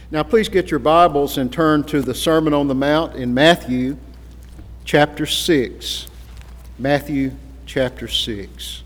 Now please get your Bibles and turn to the Sermon on the Mount in Matthew chapter 6. Matthew chapter 6.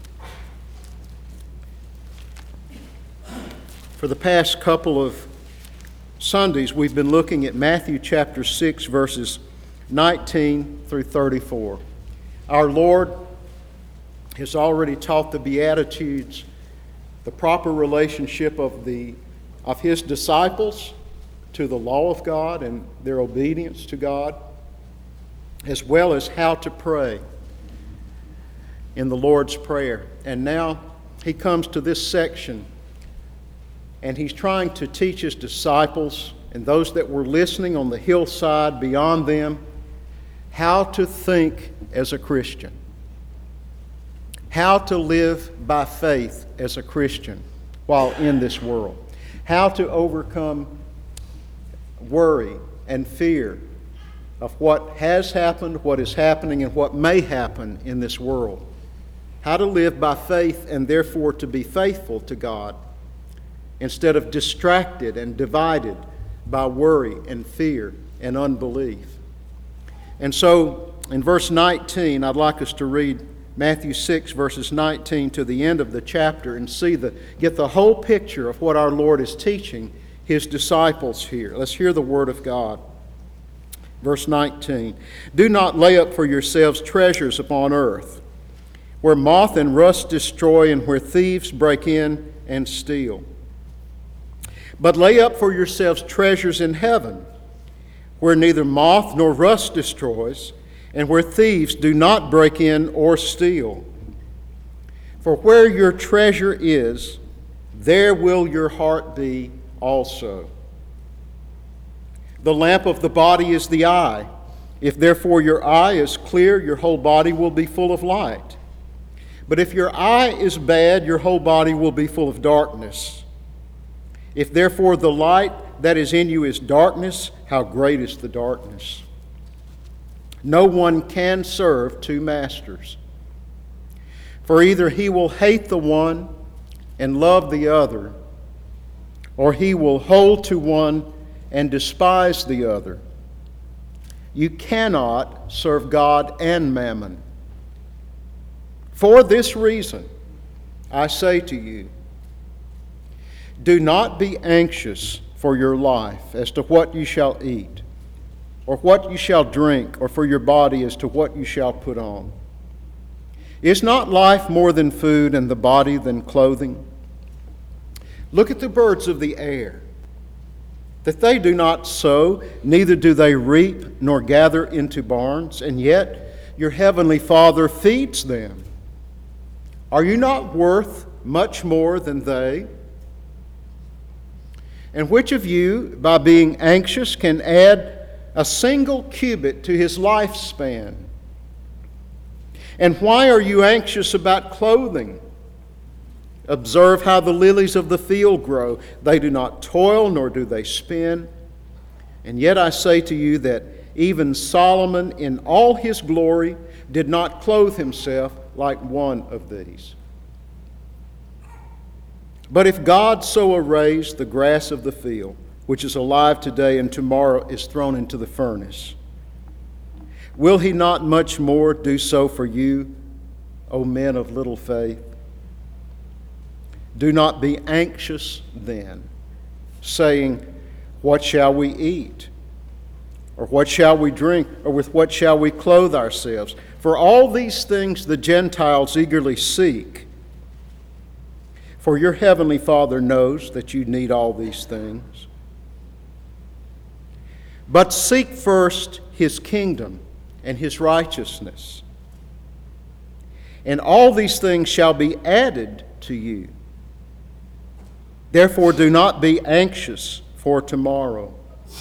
For the past couple of Sundays, we've been looking at Matthew chapter 6, verses 19 through 34. Our Lord has already taught the Beatitudes, the proper relationship of His disciples to the law of God and their obedience to God, as well as how to pray in the Lord's Prayer. And now He comes to this section, and He's trying to teach His disciples and those that were listening on the hillside beyond them how to think as a Christian, how to live by faith as a Christian while in this world, how to overcome worry and fear of what has happened, what is happening, and what may happen in this world, how to live by faith and therefore to be faithful to God instead of distracted and divided by worry and fear and unbelief. And so in verse 19, I'd like us to read Matthew 6, verses 19 to the end of the chapter and get the whole picture of what our Lord is teaching His disciples here. Let's hear the Word of God. Verse 19, "Do not lay up for yourselves treasures upon earth, where moth and rust destroy and where thieves break in and steal. But lay up for yourselves treasures in heaven, where neither moth nor rust destroys, and where thieves do not break in or steal. For where your treasure is, there will your heart be also. The lamp of the body is the eye. If therefore your eye is clear, your whole body will be full of light. But if your eye is bad, your whole body will be full of darkness. If therefore the light that is in you is darkness, how great is the darkness? No one can serve two masters. For either he will hate the one and love the other, or he will hold to one and despise the other. You cannot serve God and mammon. For this reason, I say to you, do not be anxious for your life as to what you shall eat, or what you shall drink, or for your body as to what you shall put on. Is not life more than food, and the body than clothing? Look at the birds of the air, that they do not sow, neither do they reap, nor gather into barns, and yet your heavenly Father feeds them. Are you not worth much more than they? And which of you, by being anxious, can add a single cubit to his lifespan? And why are you anxious about clothing? Observe how the lilies of the field grow. They do not toil, nor do they spin. And yet I say to you that even Solomon in all his glory did not clothe himself like one of these. But if God so arrays the grass of the field, which is alive today and tomorrow is thrown into the furnace, will He not much more do so for you, O men of little faith? Do not be anxious then, saying, what shall we eat? Or what shall we drink? Or with what shall we clothe ourselves? For all these things the Gentiles eagerly seek. For your heavenly Father knows that you need all these things. But seek first His kingdom and His righteousness, and all these things shall be added to you. Therefore do not be anxious for tomorrow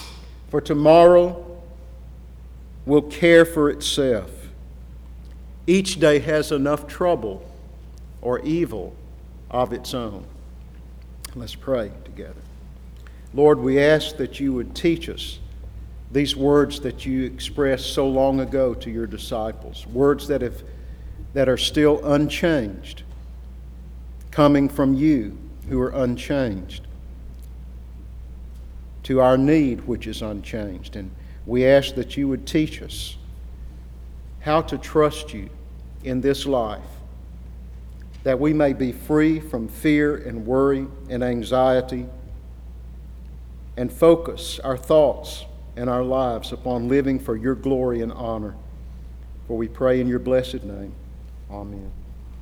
will care for itself. Each day has enough trouble or evil of its own. Let's pray together. Lord, we ask that you would teach us these words that you expressed so long ago to your disciples, words that are still unchanged, coming from you who are unchanged. to our need, which is unchanged. And we ask that you would teach us how to trust you in this life, that we may be free from fear and worry and anxiety, and focus our thoughts and our lives upon living for your glory and honor. For we pray in your blessed name. Amen.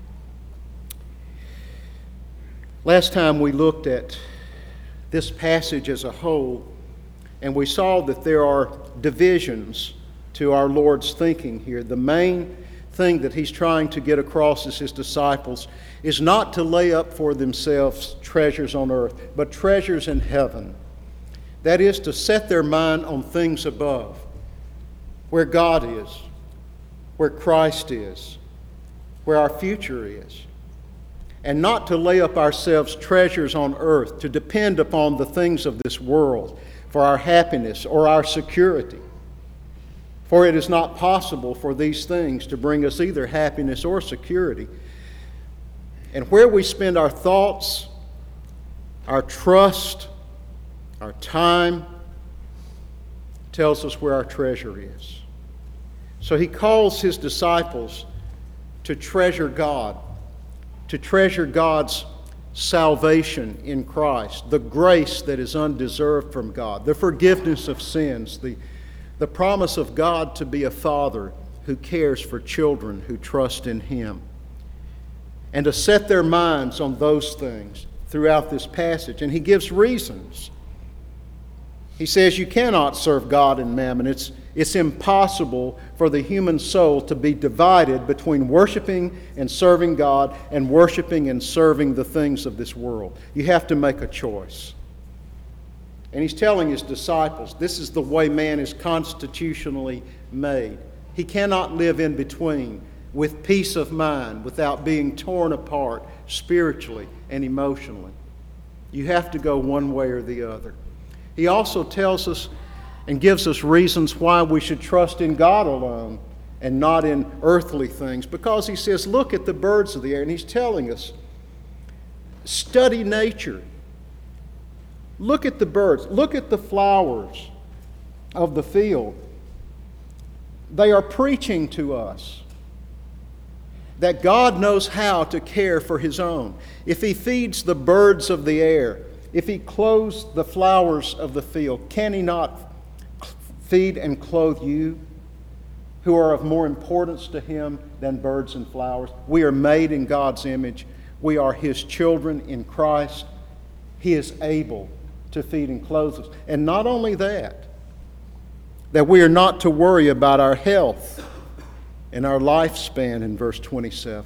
Last time we looked at this passage as a whole, and we saw that there are divisions to our Lord's thinking here. The main thing that he's trying to get across as his disciples is not to lay up for themselves treasures on earth, but treasures in heaven. That is, to set their mind on things above, where God is, where Christ is, where our future is. And not to lay up ourselves treasures on earth, to depend upon the things of this world for our happiness or our security. For it is not possible for these things to bring us either happiness or security. And where we spend our thoughts, our trust, our time, tells us where our treasure is. So he calls his disciples to treasure God, to treasure God's salvation in Christ, the grace that is undeserved from God, the forgiveness of sins, the promise of God to be a father who cares for children who trust in him, and to set their minds on those things throughout this passage. And he gives reasons. He says you cannot serve God and mammon. It's impossible for the human soul to be divided between worshiping and serving God and worshiping and serving the things of this world. You have to make a choice. And he's telling his disciples, this is the way man is constitutionally made. He cannot live in between with peace of mind without being torn apart spiritually and emotionally. You have to go one way or the other. He also tells us and gives us reasons why we should trust in God alone and not in earthly things. Because he says, look at the birds of the air. And he's telling us, study nature. Look at the birds. Look at the flowers of the field. They are preaching to us that God knows how to care for his own. If he feeds the birds of the air, if he clothes the flowers of the field, can he not feed and clothe you, who are of more importance to him than birds and flowers? We are made in God's image. We are his children in Christ. He is able to feed and clothe us. And not only that we are not to worry about our health and our lifespan in verse 27.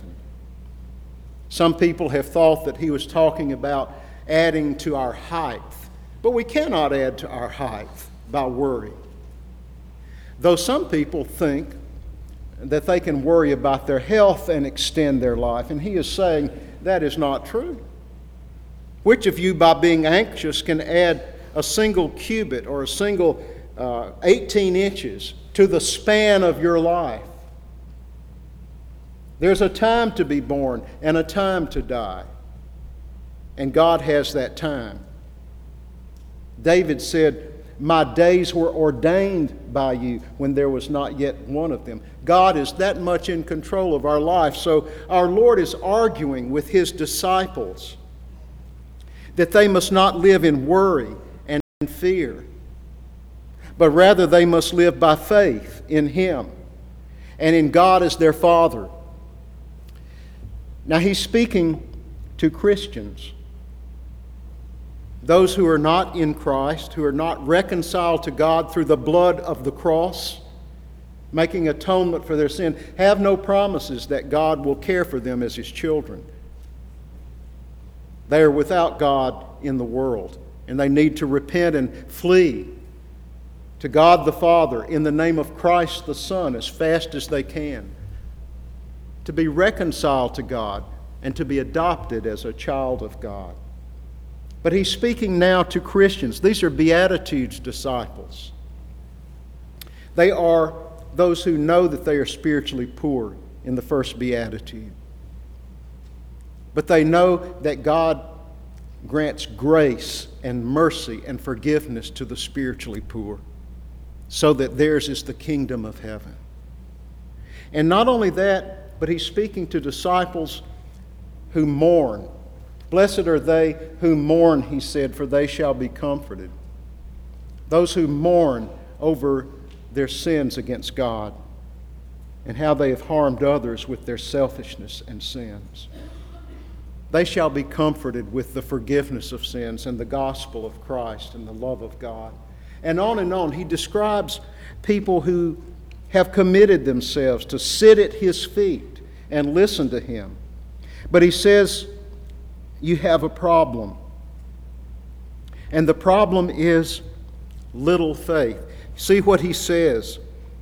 Some people have thought that he was talking about adding to our height, but we cannot add to our height by worry. Though some people think that they can worry about their health and extend their life, and he is saying that is not true. Which of you, by being anxious, can add a single cubit or a single 18 inches to the span of your life? There's a time to be born and a time to die. And God has that time. David said, my days were ordained by you when there was not yet one of them. God is that much in control of our life. So our Lord is arguing with his disciples that they must not live in worry and fear, but rather they must live by faith in him and in God as their Father. Now he's speaking to Christians, those who are not in Christ, who are not reconciled to God through the blood of the cross, making atonement for their sin, have no promises that God will care for them as his children. They are without God in the world, and they need to repent and flee to God the Father in the name of Christ the Son as fast as they can, to be reconciled to God and to be adopted as a child of God. But he's speaking now to Christians. These are Beatitudes disciples. They are those who know that they are spiritually poor in the first Beatitude. But they know that God grants grace and mercy and forgiveness to the spiritually poor, so that theirs is the kingdom of heaven. And not only that, but he's speaking to disciples who mourn. Blessed are they who mourn, he said, for they shall be comforted. Those who mourn over their sins against God and how they have harmed others with their selfishness and sins. They shall be comforted with the forgiveness of sins and the gospel of Christ and the love of God. And on. He describes people who have committed themselves to sit at his feet and listen to him. But he says, you have a problem. And the problem is little faith. See what he says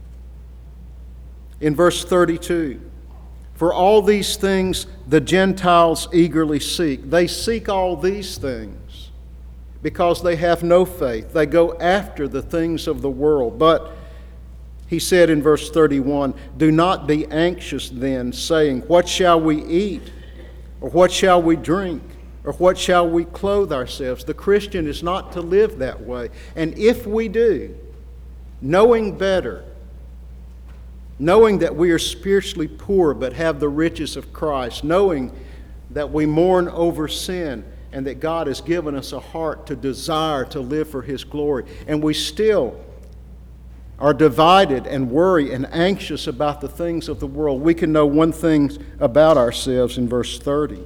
in verse 32. For all these things the Gentiles eagerly seek. They seek all these things because they have no faith. They go after the things of the world. But he said in verse 31, do not be anxious then, saying, what shall we eat? Or what shall we drink? Or what shall we clothe ourselves? The Christian is not to live that way. And if we do, knowing better, knowing that we are spiritually poor but have the riches of Christ, knowing that we mourn over sin and that God has given us a heart to desire to live for his glory, and we still are divided and worry and anxious about the things of the world, we can know one thing about ourselves in verse 30.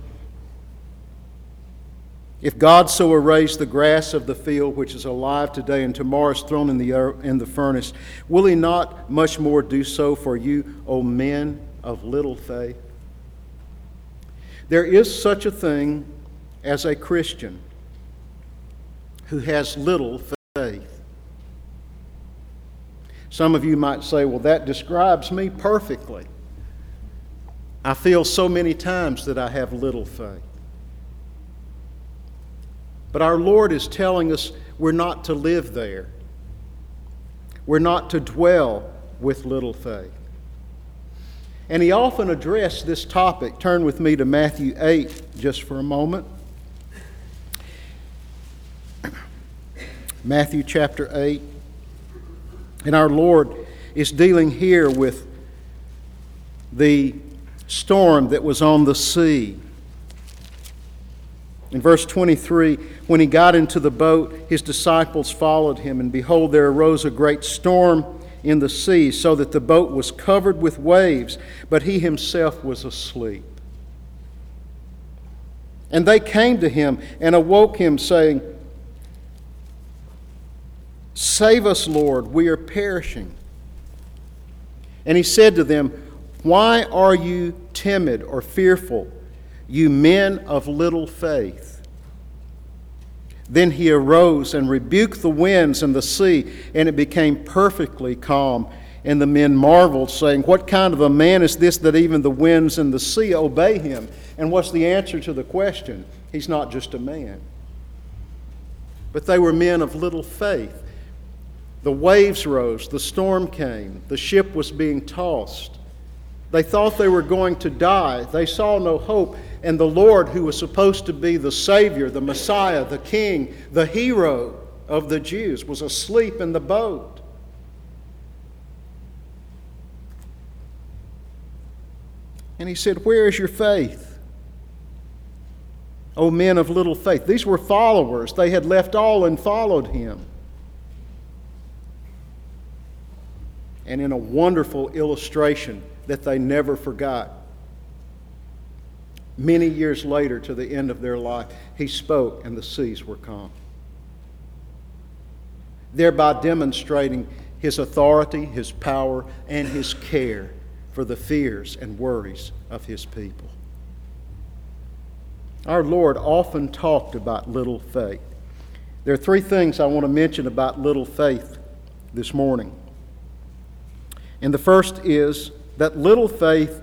If God so arrays the grass of the field, which is alive today and tomorrow is thrown in the furnace, will he not much more do so for you, O men of little faith? There is such a thing as a Christian who has little faith. Some of you might say, well, that describes me perfectly. I feel so many times that I have little faith. But our Lord is telling us we're not to live there. We're not to dwell with little faith. And he often addressed this topic. Turn with me to Matthew 8 just for a moment. Matthew chapter 8. And our Lord is dealing here with the storm that was on the sea. In verse 23, when he got into the boat, his disciples followed him, and behold, there arose a great storm in the sea, so that the boat was covered with waves, but he himself was asleep. And they came to him and awoke him, saying, Save us, Lord, we are perishing. And he said to them, Why are you timid or fearful, you men of little faith? Then he arose and rebuked the winds and the sea, and it became perfectly calm. And the men marveled, saying, What kind of a man is this that even the winds and the sea obey him? And what's the answer to the question? He's not just a man. But they were men of little faith. The waves rose, the storm came, the ship was being tossed. They thought they were going to die. They saw no hope. And the Lord, who was supposed to be the Savior, the Messiah, the King, the hero of the Jews, was asleep in the boat. And he said, Where is your faith? O men of little faith. These were followers. They had left all and followed him. And in a wonderful illustration that they never forgot, many years later, to the end of their life, he spoke and the seas were calm, thereby demonstrating his authority, his power, and his care for the fears and worries of his people. Our Lord often talked about little faith. There are three things I want to mention about little faith this morning. And the first is that little faith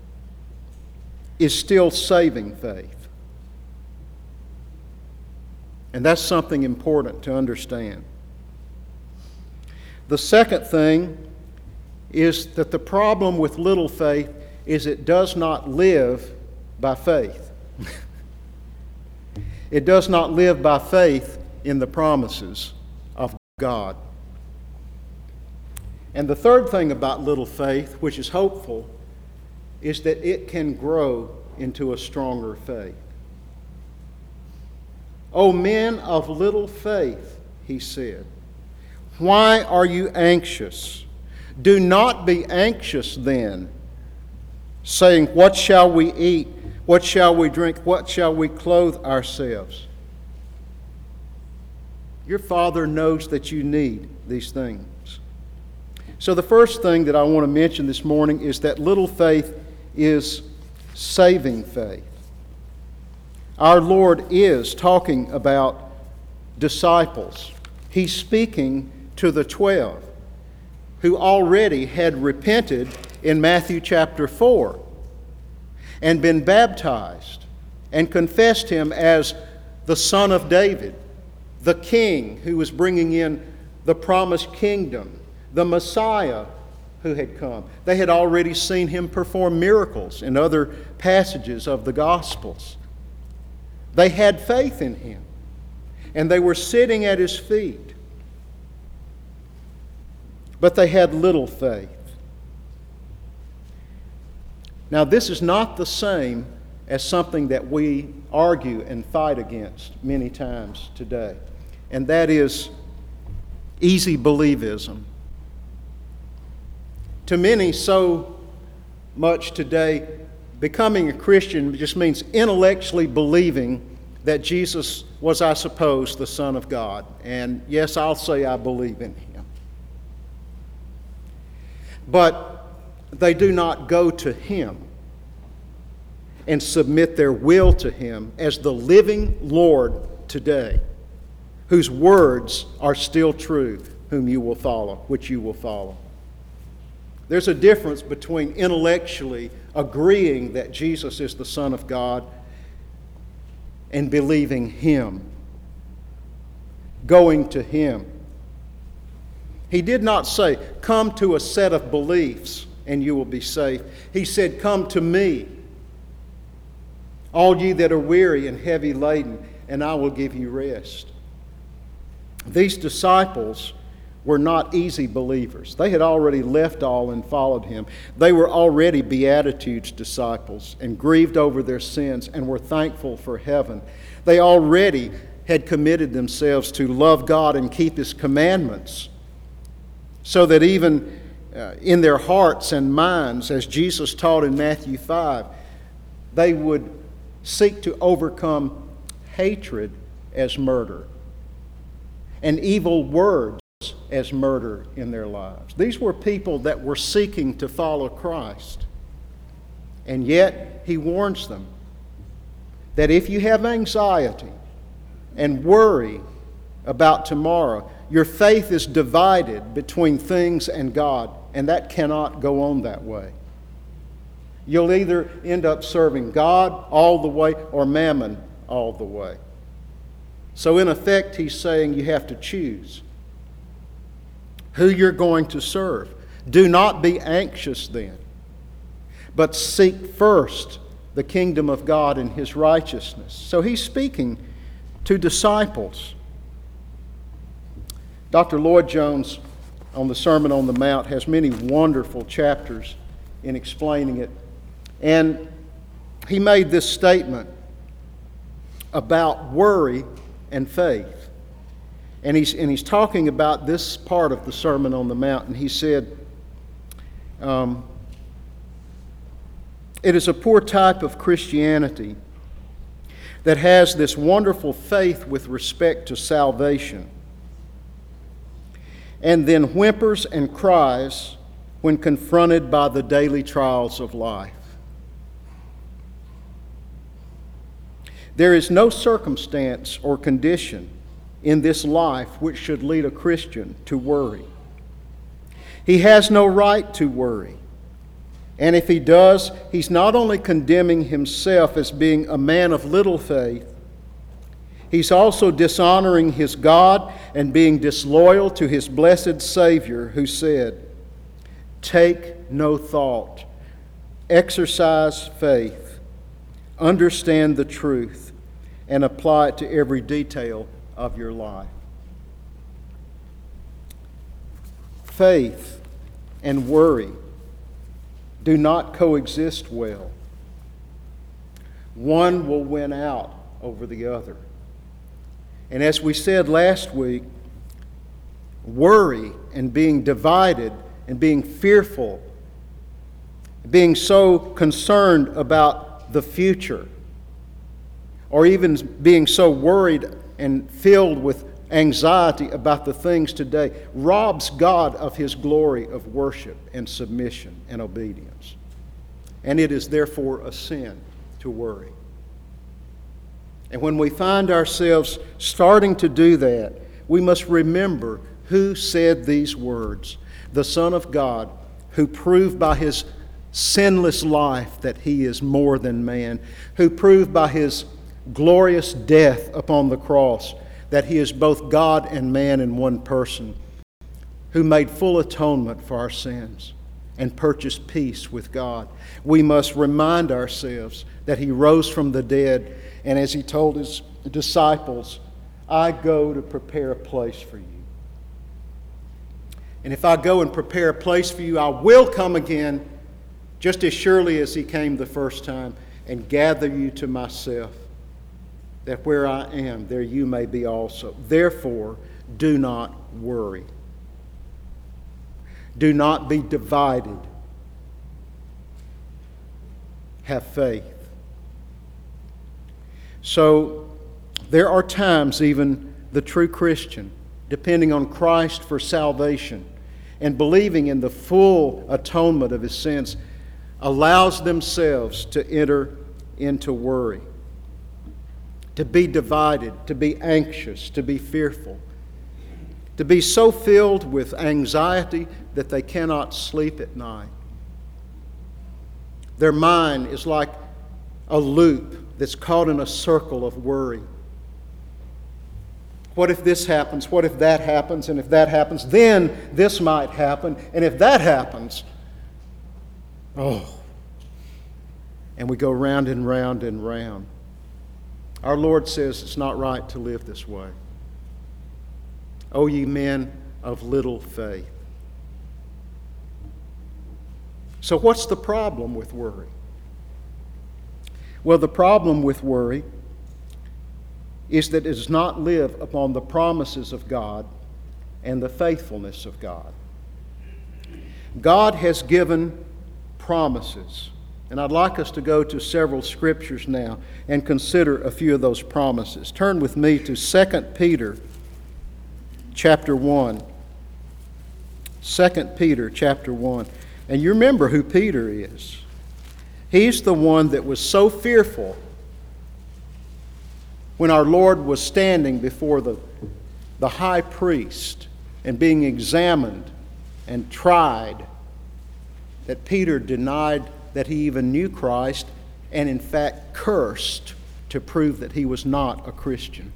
is still saving faith. And that's something important to understand. The second thing is that the problem with little faith is it does not live by faith. It does not live by faith in the promises of God. And the third thing about little faith, which is hopeful, is that it can grow into a stronger faith. O men of little faith, he said, why are you anxious? Do not be anxious then, saying, what shall we eat? What shall we drink? What shall we clothe ourselves? Your Father knows that you need these things. So the first thing that I want to mention this morning is that little faith is saving faith. Our Lord is talking about disciples. He's speaking to the 12 who already had repented in Matthew chapter 4 and been baptized and confessed him as the Son of David, the King who was bringing in the promised kingdom, the Messiah who had come. They had already seen him perform miracles in other passages of the Gospels. They had faith in him, and they were sitting at his feet. But they had little faith. Now, this is not the same as something that we argue and fight against many times today, and that is easy believism. To many, so much today, becoming a Christian just means intellectually believing that Jesus was, I suppose, the Son of God. And yes, I'll say I believe in him. But they do not go to him and submit their will to him as the living Lord today, whose words are still true, whom you will follow, which you will follow. There's a difference between intellectually agreeing that Jesus is the Son of God and believing him, going to him. He did not say, come to a set of beliefs and you will be safe. He said, come to me, all ye that are weary and heavy laden, and I will give you rest. These disciples were not easy believers. They had already left all and followed him. They were already Beatitudes disciples and grieved over their sins and were thankful for heaven. They already had committed themselves to love God and keep his commandments, so that even in their hearts and minds, as Jesus taught in Matthew 5, they would seek to overcome hatred as murder and evil words as murder in their lives. These were people that were seeking to follow Christ. And yet, he warns them that if you have anxiety and worry about tomorrow, your faith is divided between things and God, and that cannot go on that way. You'll either end up serving God all the way or mammon all the way. So in effect, he's saying you have to choose who you're going to serve. Do not be anxious then, but seek first the kingdom of God and his righteousness. So he's speaking to disciples. Dr. Lloyd Jones, on the Sermon on the Mount, has many wonderful chapters in explaining it. And he made this statement about worry and faith. And he's talking about this part of the Sermon on the Mount, and he said, it is a poor type of Christianity that has this wonderful faith with respect to salvation, and then whimpers and cries when confronted by the daily trials of life. There is no circumstance or condition in this life which should lead a Christian to worry. He has no right to worry. And if he does, he's not only condemning himself as being a man of little faith, he's also dishonoring his God and being disloyal to his blessed Savior, who said, "Take no thought, exercise faith, understand the truth, and apply it to every detail of your life. Faith and worry do not coexist well. One will win out over the other. And as we said last week, worry and being divided and being fearful, being so concerned about the future, or even being so worried and filled with anxiety about the things today, robs God of His glory of worship and submission and obedience. And it is therefore a sin to worry. And when we find ourselves starting to do that, we must remember who said these words. The Son of God, who proved by His sinless life that He is more than man, who proved by His glorious death upon the cross that He is both God and man in one person, who made full atonement for our sins and purchased peace with God. We must remind ourselves that He rose from the dead, and as He told His disciples, I go to prepare a place for you. And if I go and prepare a place for you, I will come again, just as surely as He came the first time, and gather you to myself, that where I am, there you may be also. Therefore, do not worry. Do not be divided. Have faith. So, there are times even the true Christian, depending on Christ for salvation and believing in the full atonement of his sins, allows themselves to enter into worry, to be divided, to be anxious, to be fearful, to be so filled with anxiety that they cannot sleep at night. Their mind is like a loop that's caught in a circle of worry. What if this happens? What if that happens? And if that happens, then this might happen. And if that happens, and we go round and round and round. Our Lord says it's not right to live this way. O ye men of little faith. So what's the problem with worry? Well, the problem with worry is that it does not live upon the promises of God and the faithfulness of God. God has given promises, and I'd like us to go to several scriptures now and consider a few of those promises. Turn with me to 2 Peter chapter 1. 2 Peter chapter 1. And you remember who Peter is. He's the one that was so fearful when our Lord was standing before the high priest and being examined and tried, that Peter denied that he even knew Christ and in fact cursed to prove that he was not a Christian.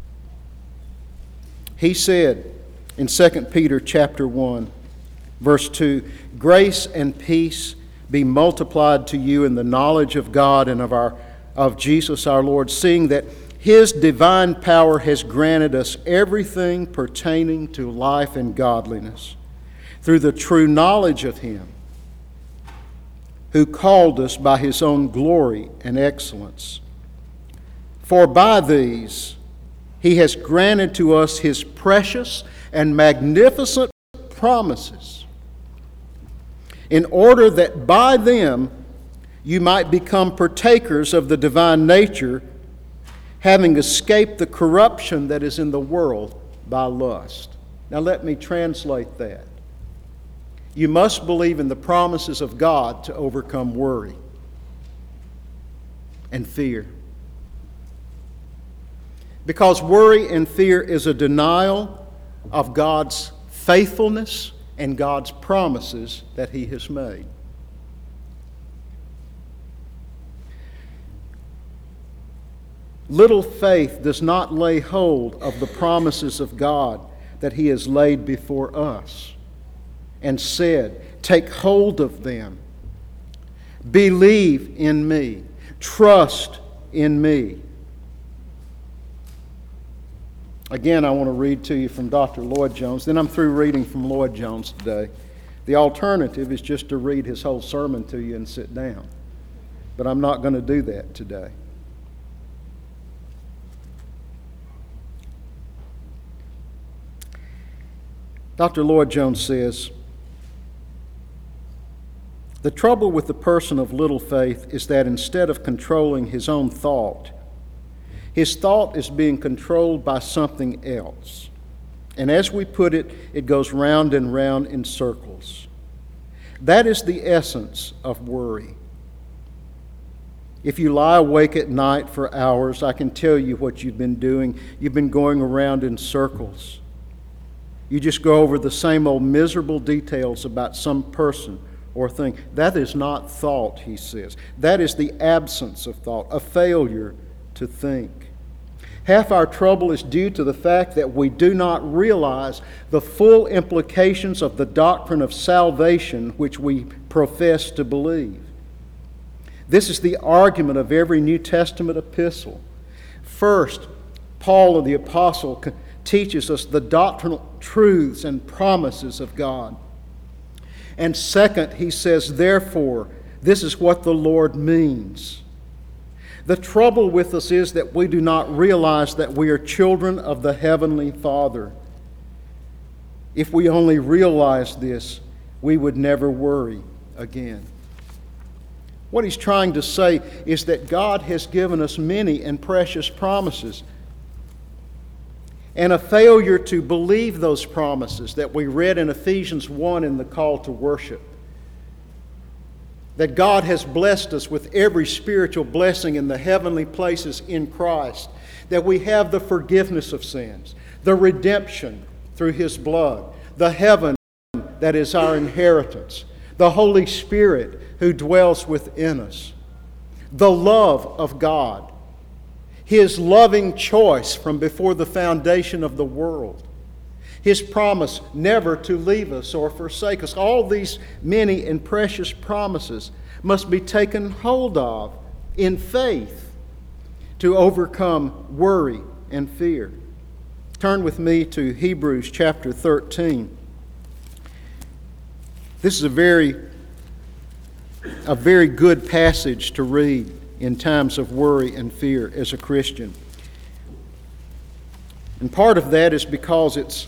He said in 2 Peter chapter 1, verse 2, grace and peace be multiplied to you in the knowledge of God and of Jesus our Lord, seeing that His divine power has granted us everything pertaining to life and godliness through the true knowledge of Him who called us by His own glory and excellence. For by these He has granted to us His precious and magnificent promises, in order that by them you might become partakers of the divine nature, having escaped the corruption that is in the world by lust. Now let me translate that. You must believe in the promises of God to overcome worry and fear. Because worry and fear is a denial of God's faithfulness and God's promises that He has made. Little faith does not lay hold of the promises of God that He has laid before us and said, take hold of them. Believe in me. Trust in me. Again, I want to read to you from Dr. Lloyd Jones. Then I'm through reading from Lloyd Jones today. The alternative is just to read his whole sermon to you and sit down. But I'm not going to do that today. Dr. Lloyd Jones says, "The trouble with the person of little faith is that instead of controlling his own thought, his thought is being controlled by something else. And as we put it, it goes round and round in circles. That is the essence of worry. If you lie awake at night for hours, I can tell you what you've been doing. You've been going around in circles. You just go over the same old miserable details about some person or thing. That is not thought," he says. "That is the absence of thought, a failure to think. Half our trouble is due to the fact that we do not realize the full implications of the doctrine of salvation which we profess to believe. This is the argument of every New Testament epistle. First, Paul the Apostle teaches us the doctrinal truths and promises of God. And second, he says, therefore, this is what the Lord means. The trouble with us is that we do not realize that we are children of the Heavenly Father. If we only realized this, we would never worry again." What he's trying to say is that God has given us many and precious promises. And a failure to believe those promises that we read in Ephesians 1 in the call to worship, that God has blessed us with every spiritual blessing in the heavenly places in Christ, that we have the forgiveness of sins, the redemption through His blood, the heaven that is our inheritance, the Holy Spirit who dwells within us, the love of God, His loving choice from before the foundation of the world, His promise never to leave us or forsake us. All these many and precious promises must be taken hold of in faith to overcome worry and fear. Turn with me to Hebrews chapter 13. This is a very good passage to read in times of worry and fear as a Christian. And part of that is because it's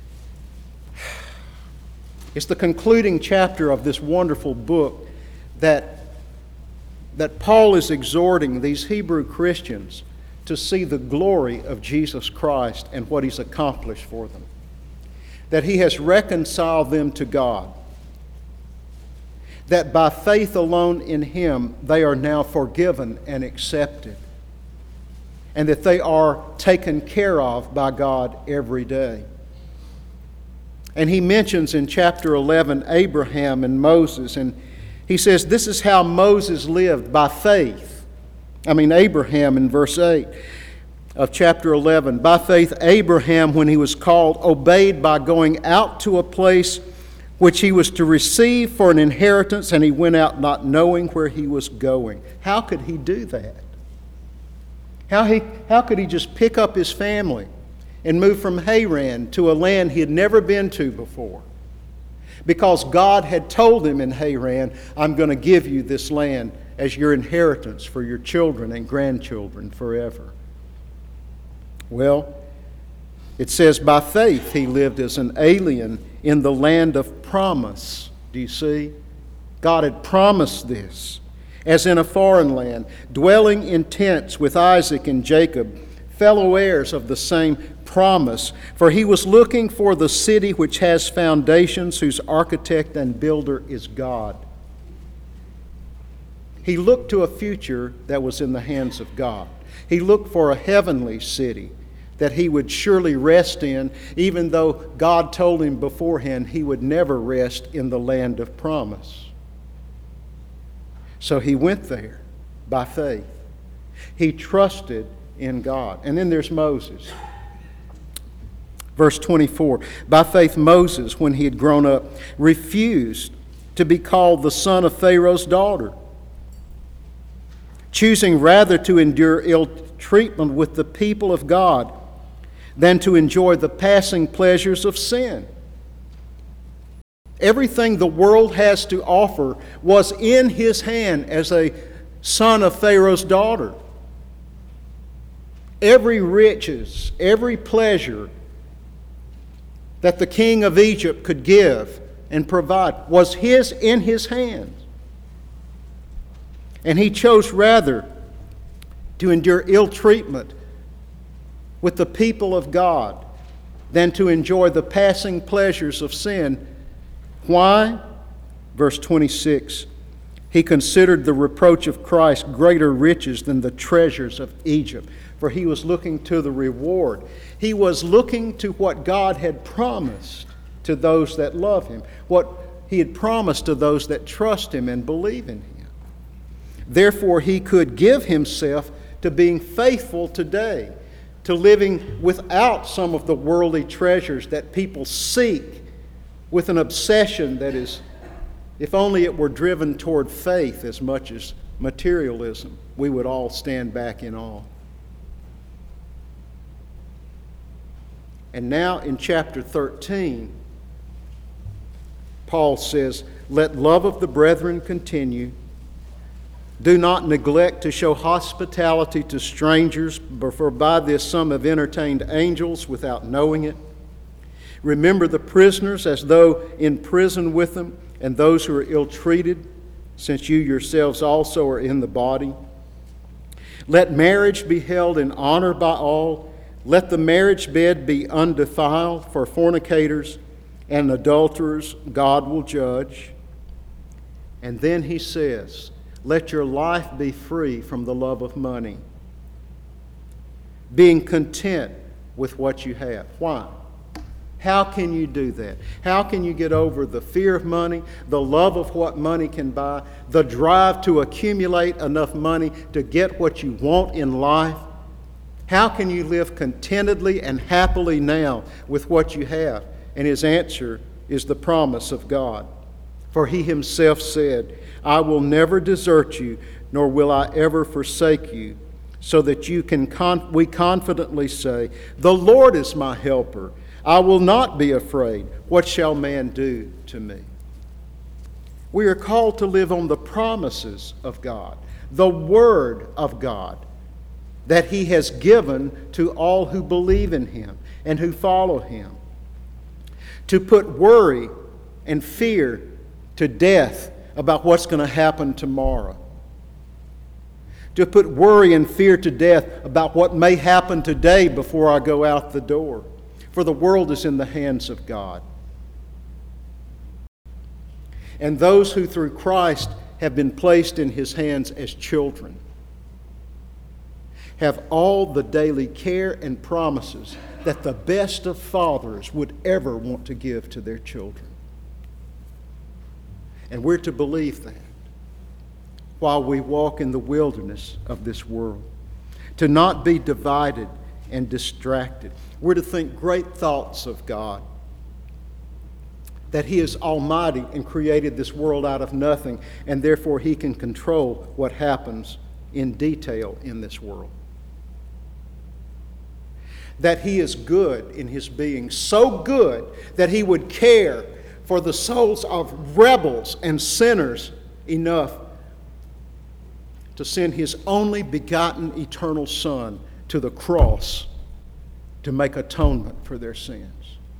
the concluding chapter of this wonderful book that Paul is exhorting these Hebrew Christians to see the glory of Jesus Christ and what He's accomplished for them. That He has reconciled them to God. That by faith alone in Him, they are now forgiven and accepted. And that they are taken care of by God every day. And he mentions in chapter 11 Abraham and Moses, and he says this is how Moses lived, by faith. Abraham in verse 8 of chapter 11. By faith Abraham, when he was called, obeyed by going out to a place which he was to receive for an inheritance, and he went out not knowing where he was going. How could he do that? How could he just pick up his family and move from Haran to a land he had never been to before? Because God had told him in Haran, I'm going to give you this land as your inheritance for your children and grandchildren forever. Well, it says by faith he lived as an alien in the land of promise. Do you see? God had promised this, as in a foreign land, dwelling in tents with Isaac and Jacob, fellow heirs of the same promise, for he was looking for the city which has foundations, whose architect and builder is God. He looked to a future that was in the hands of God. He looked for a heavenly city that he would surely rest in, even though God told him beforehand he would never rest in the land of promise. So he went there by faith. He trusted in God. And then there's Moses. Verse 24, by faith Moses, when he had grown up, refused to be called the son of Pharaoh's daughter, choosing rather to endure ill treatment with the people of God than to enjoy the passing pleasures of sin. Everything the world has to offer was in his hand as a son of Pharaoh's daughter. Every riches, every pleasure that the king of Egypt could give and provide was in his hands. And he chose rather to endure ill treatment with the people of God than to enjoy the passing pleasures of sin. Why? Verse 26, he considered the reproach of Christ greater riches than the treasures of Egypt, for he was looking to the reward. He was looking to what God had promised to those that love him, what he had promised to those that trust him and believe in him. Therefore, he could give himself to being faithful today, to living without some of the worldly treasures that people seek with an obsession that is, if only it were driven toward faith as much as materialism, we would all stand back in awe. And now in chapter 13, Paul says, "Let love of the brethren continue. Do not neglect to show hospitality to strangers, for by this some have entertained angels without knowing it. Remember the prisoners as though in prison with them, and those who are ill-treated, since you yourselves also are in the body. Let marriage be held in honor by all. Let the marriage bed be undefiled, for fornicators and adulterers God will judge." And then he says, "Let your life be free from the love of money, being content with what you have." Why? How can you do that? How can you get over the fear of money, the love of what money can buy, the drive to accumulate enough money to get what you want in life? How can you live contentedly and happily now with what you have? And his answer is the promise of God. For he himself said, "I will never desert you, nor will I ever forsake you," so that we confidently say, "The Lord is my helper. I will not be afraid. What shall man do to me?" We are called to live on the promises of God, the Word of God that he has given to all who believe in him and who follow him. To put worry and fear to death about what's going to happen tomorrow. To put worry and fear to death about what may happen today before I go out the door. For the world is in the hands of God. And those who through Christ have been placed in his hands as children have all the daily care and promises that the best of fathers would ever want to give to their children. And we're to believe that while we walk in the wilderness of this world. To not be divided and distracted. We're to think great thoughts of God. That he is almighty and created this world out of nothing, and therefore he can control what happens in detail in this world. That he is good in his being, so good that he would care for the souls of rebels and sinners enough to send his only begotten eternal Son to the cross to make atonement for their sins.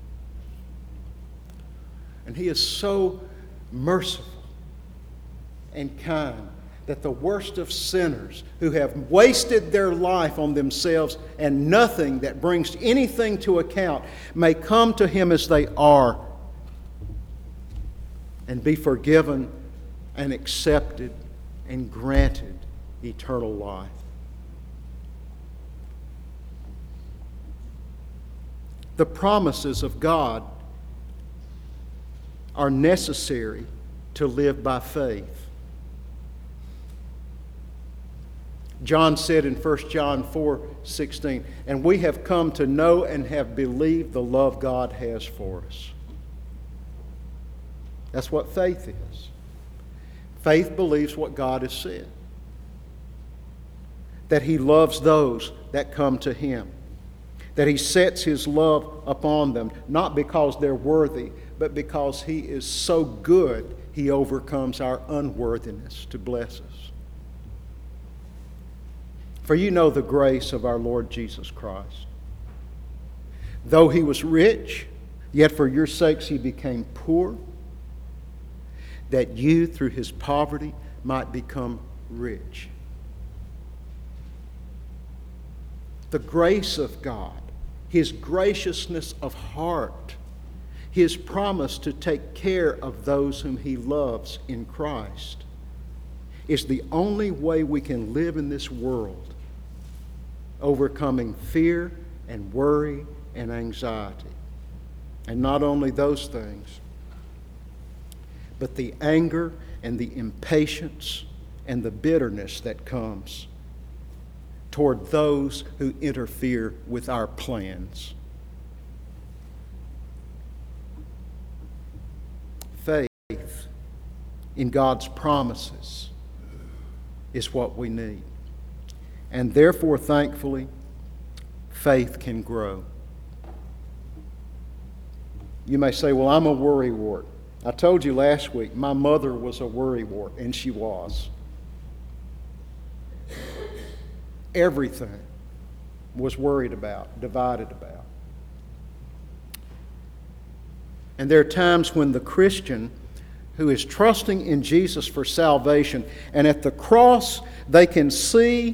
And he is so merciful and kind that the worst of sinners who have wasted their life on themselves and nothing that brings anything to account may come to him as they are and be forgiven and accepted and granted eternal life. The promises of God are necessary to live by faith. John said in 1 John 4:16, "And we have come to know and have believed the love God has for us." That's what faith is. Faith believes what God has said. That he loves those that come to him. that He sets His love upon them, not because they're worthy, but because He is so good, He overcomes our unworthiness to bless us. For you know the grace of our Lord Jesus Christ. Though He was rich, yet for your sakes He became poor, that you through His poverty might become rich. The grace of God, His graciousness of heart, His promise to take care of those whom He loves in Christ is the only way we can live in this world, overcoming fear and worry and anxiety. And not only those things, but the anger and the impatience and the bitterness that comes toward those who interfere with our plans. Faith in God's promises is what we need. And therefore, thankfully, faith can grow. You may say, well, I'm a worrywart. I told you last week, my mother was a worrywart, and she was. Everything was worried about, divided about. And there are times when the Christian who is trusting in Jesus for salvation, and at the cross they can see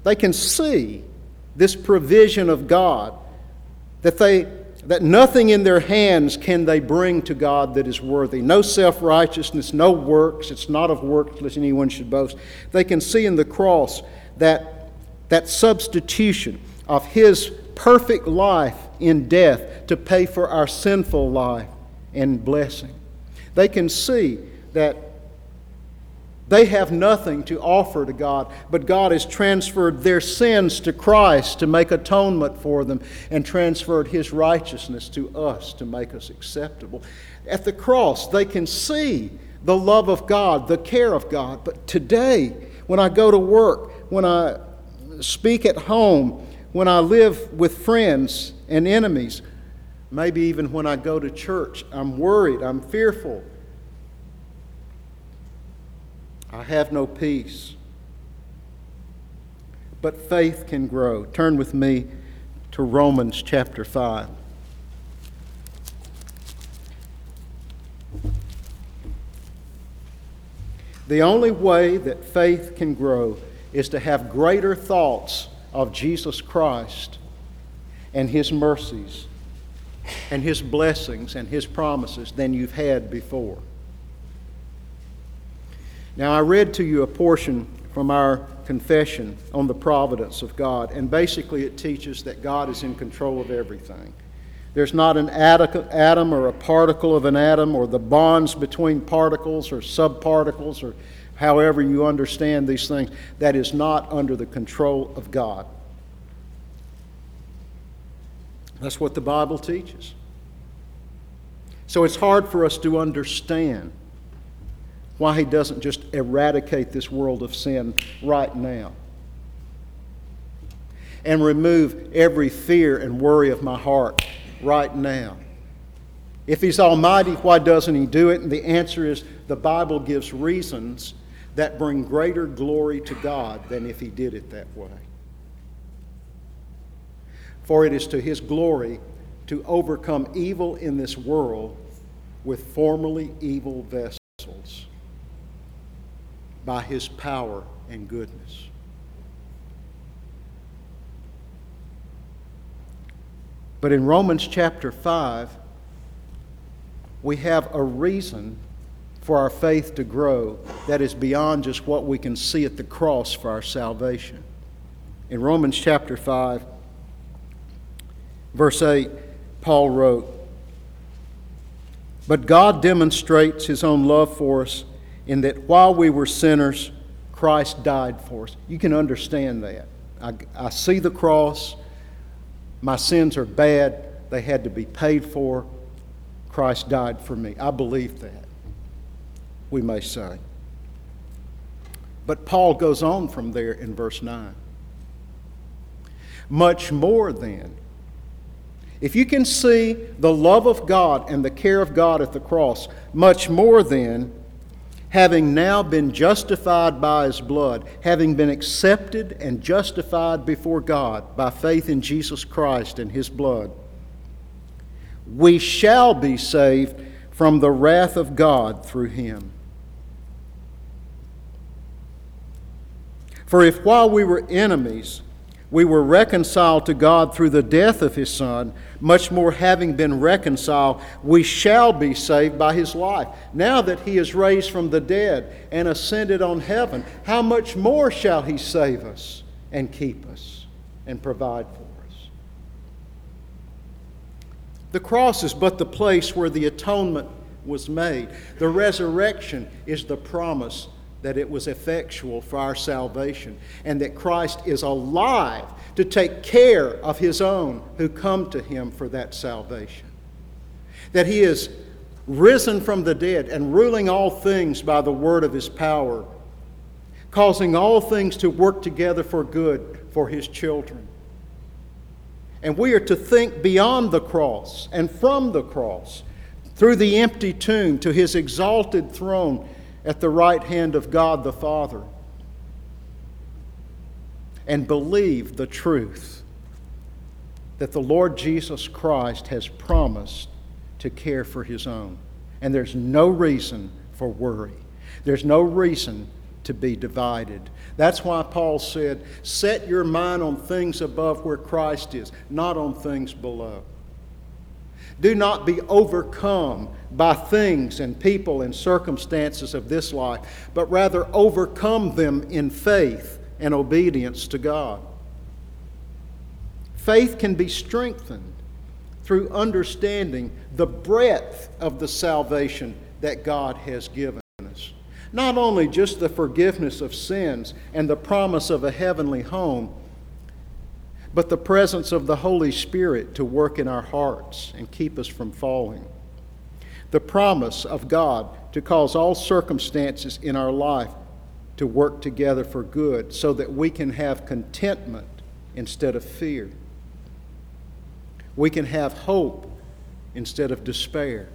this provision of God, that nothing in their hands can they bring to God that is worthy. No self-righteousness, no works. It's not of works lest anyone should boast. They can see in the cross that substitution of His perfect life in death to pay for our sinful life and blessing. They can see that they have nothing to offer to God, but God has transferred their sins to Christ to make atonement for them and transferred His righteousness to us to make us acceptable. At the cross, they can see the love of God, the care of God. But today, when I go to work, when I speak at home, when I live with friends and enemies, maybe even when I go to church, I'm worried, I'm fearful. I have no peace. But faith can grow. Turn with me to Romans chapter 5. The only way that faith can grow is to have greater thoughts of Jesus Christ and His mercies and His blessings and His promises than you've had before. Now, I read to you a portion from our confession on the providence of God, and basically it teaches that God is in control of everything. There's not an atom or a particle of an atom, or the bonds between particles or subparticles, or however you understand these things, that is not under the control of God. That's what the Bible teaches. So it's hard for us to understand why He doesn't just eradicate this world of sin right now and remove every fear and worry of my heart right now. If He's almighty, why doesn't He do it? And the answer is the Bible gives reasons that bring greater glory to God than if He did it that way. For it is to His glory to overcome evil in this world with formerly evil vessels by His power and goodness. But in Romans chapter 5, we have a reason for our faith to grow that is beyond just what we can see at the cross for our salvation. In Romans chapter 5, verse 8, Paul wrote, "But God demonstrates His own love for us in that while we were sinners, Christ died for us." You can understand that. I see the cross. My sins are bad. They had to be paid for. Christ died for me. I believe that, we may say. But Paul goes on from there in verse 9. "Much more then, If you can see the love of God and the care of God at the cross, much more then, having now been justified by His blood, having been accepted and justified before God by faith in Jesus Christ and His blood, we shall be saved from the wrath of God through Him. For if while we were enemies, we were reconciled to God through the death of His Son, much more having been reconciled, we shall be saved by His life. Now that He is raised from the dead and ascended on heaven, how much more shall He save us and keep us and provide for us? The cross is but the place where the atonement was made. The resurrection is the promise that it was effectual for our salvation, and that Christ is alive to take care of His own who come to Him for that salvation. That He is risen from the dead and ruling all things by the word of His power, causing all things to work together for good for His children. And we are to think beyond the cross and from the cross, through the empty tomb to His exalted throne at the right hand of God the Father, and believe the truth that the Lord Jesus Christ has promised to care for His own. And there's no reason for worry. There's no reason to be divided. That's why Paul said, set your mind on things above where Christ is, not on things below. Do not be overcome by things and people and circumstances of this life, but rather overcome them in faith and obedience to God. Faith can be strengthened through understanding the breadth of the salvation that God has given us. Not only just the forgiveness of sins and the promise of a heavenly home, but the presence of the Holy Spirit to work in our hearts and keep us from falling. The promise of God to cause all circumstances in our life to work together for good so that we can have contentment instead of fear. We can have hope instead of despair.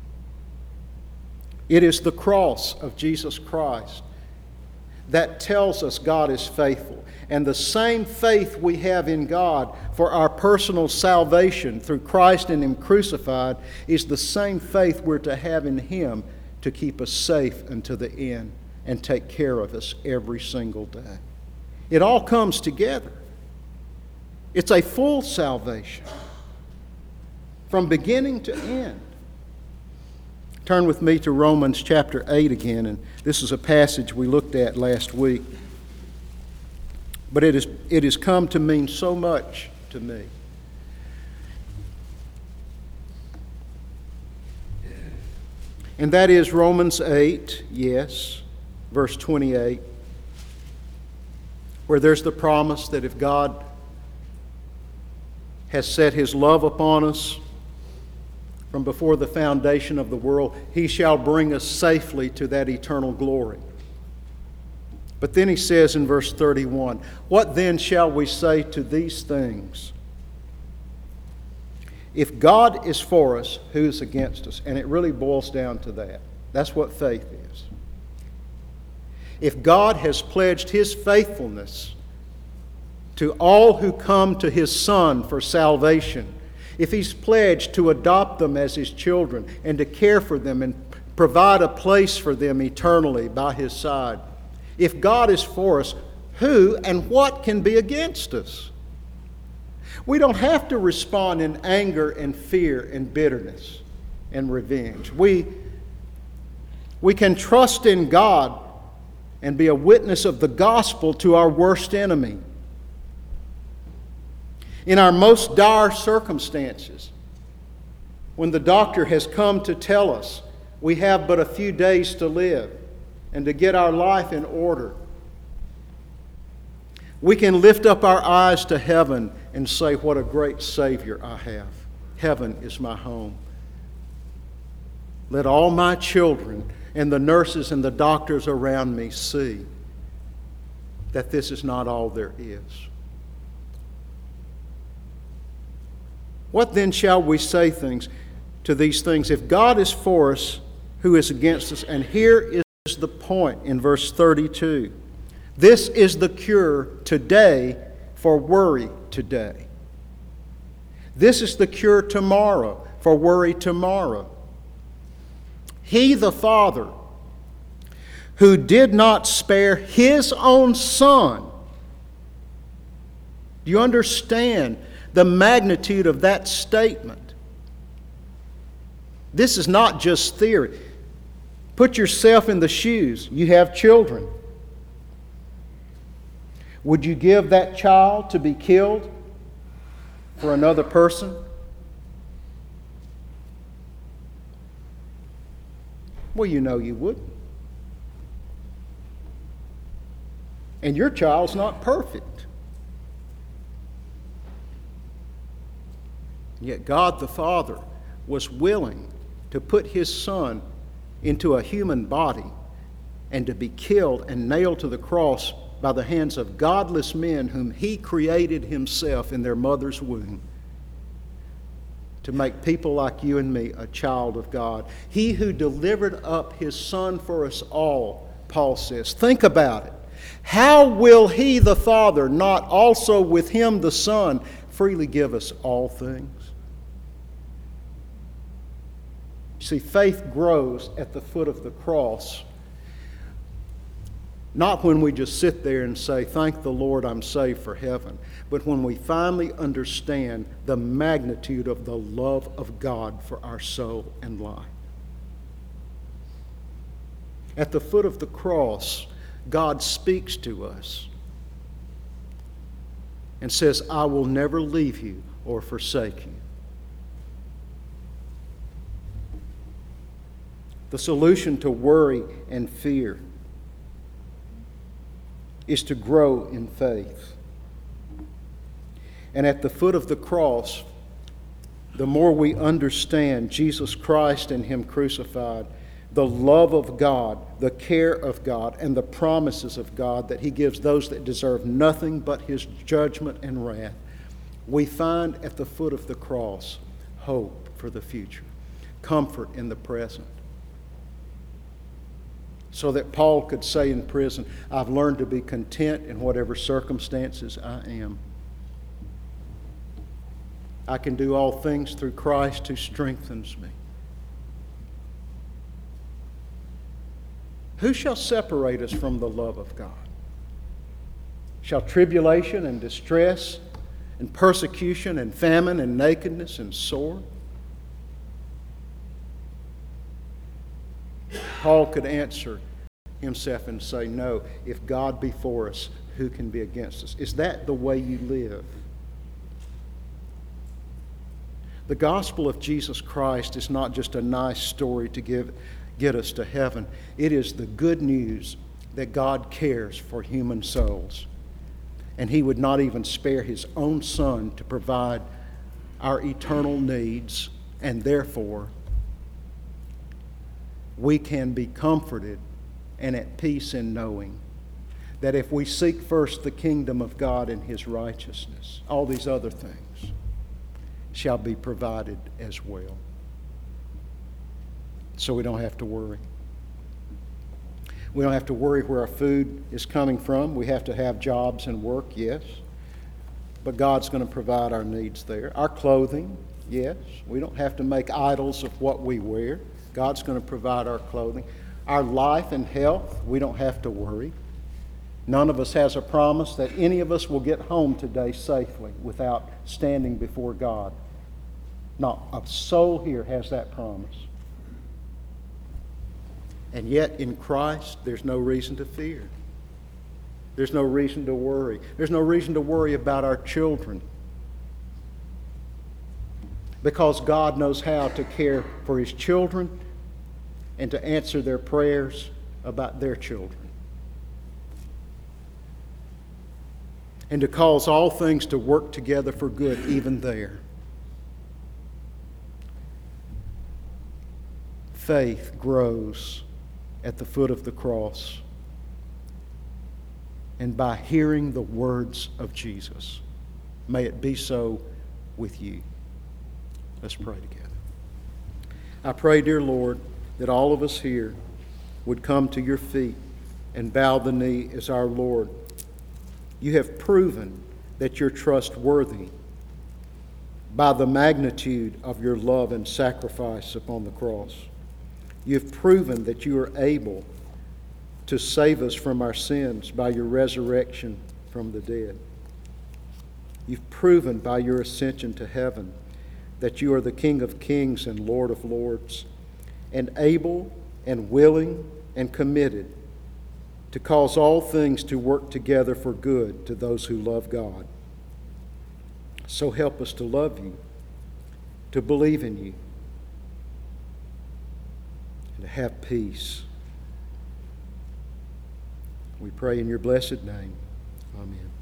It is the cross of Jesus Christ that tells us God is faithful. And the same faith we have in God for our personal salvation through Christ and Him crucified is the same faith we're to have in Him to keep us safe unto the end and take care of us every single day. It all comes together. It's a full salvation from beginning to end. Turn with me to Romans chapter 8 again, and this is a passage we looked at last week. But it has come to mean so much to me. And that is Romans 8, yes, verse 28, where there's the promise that if God has set His love upon us from before the foundation of the world, He shall bring us safely to that eternal glory. But then he says in verse 31, what then shall we say to these things? If God is for us, who is against us? And it really boils down to that. That's what faith is. If God has pledged His faithfulness to all who come to His Son for salvation, if He's pledged to adopt them as His children and to care for them and provide a place for them eternally by His side, if God is for us, who and what can be against us? We don't have to respond in anger and fear and bitterness and revenge. We can trust in God and be a witness of the gospel to our worst enemy. In our most dire circumstances, when the doctor has come to tell us we have but a few days to live and to get our life in order, we can lift up our eyes to heaven and say, what a great Savior I have. Heaven is my home. Let all my children and the nurses and the doctors around me see that this is not all there is. What then shall we say to these things? If God is for us, who is against us? And here is the point in verse 32. This is the cure today for worry today. This is the cure tomorrow for worry tomorrow. He, the Father, who did not spare His own Son. Do you understand the magnitude of that statement? This is not just theory. Put yourself in the shoes. You have children. Would you give that child to be killed for another person? Well, you know you wouldn't. And your child's not perfect. Yet God the Father was willing to put His Son into a human body and to be killed and nailed to the cross by the hands of godless men whom He created Himself in their mother's womb, to make people like you and me a child of God. He who delivered up His Son for us all, Paul says. Think about it. How will He, the Father, not also with Him, the Son, freely give us all things? See, faith grows at the foot of the cross. Not when we just sit there and say, thank the Lord I'm saved for heaven, but when we finally understand the magnitude of the love of God for our soul and life. At the foot of the cross, God speaks to us and says, I will never leave you or forsake you. The solution to worry and fear is to grow in faith. And at the foot of the cross, the more we understand Jesus Christ and Him crucified, the love of God, the care of God, and the promises of God that He gives those that deserve nothing but His judgment and wrath, we find at the foot of the cross hope for the future, comfort in the present. So that Paul could say in prison, I've learned to be content in whatever circumstances I am. I can do all things through Christ who strengthens me. Who shall separate us from the love of God? Shall tribulation and distress and persecution and famine and nakedness and sword? Paul could answer himself and say, no, if God be for us, who can be against us? Is that the way you live? The gospel of Jesus Christ is not just a nice story to get us to heaven. It is the good news that God cares for human souls. And He would not even spare His own Son to provide our eternal needs, and therefore we can be comforted and at peace in knowing that if we seek first the kingdom of God and His righteousness, all these other things shall be provided as well. So we don't have to worry. We don't have to worry where our food is coming from. We have to have jobs and work, yes. But God's going to provide our needs there. Our clothing, yes. We don't have to make idols of what we wear. God's going to provide our clothing. Our life and health, we don't have to worry. None of us has a promise that any of us will get home today safely without standing before God. Not a soul here has that promise. And yet in Christ, there's no reason to fear. There's no reason to worry. There's no reason to worry about our children. Because God knows how to care for His children and to answer their prayers about their children. And to cause all things to work together for good even there. Faith grows at the foot of the cross and by hearing the words of Jesus. May it be so with you. Let's pray together. I pray, dear Lord, that all of us here would come to your feet and bow the knee as our Lord. You have proven that you're trustworthy by the magnitude of your love and sacrifice upon the cross. You've proven that you are able to save us from our sins by your resurrection from the dead. You've proven by your ascension to heaven that you are the King of kings and Lord of lords, and able and willing and committed to cause all things to work together for good to those who love God. So help us to love you, to believe in you, and to have peace. We pray in your blessed name. Amen.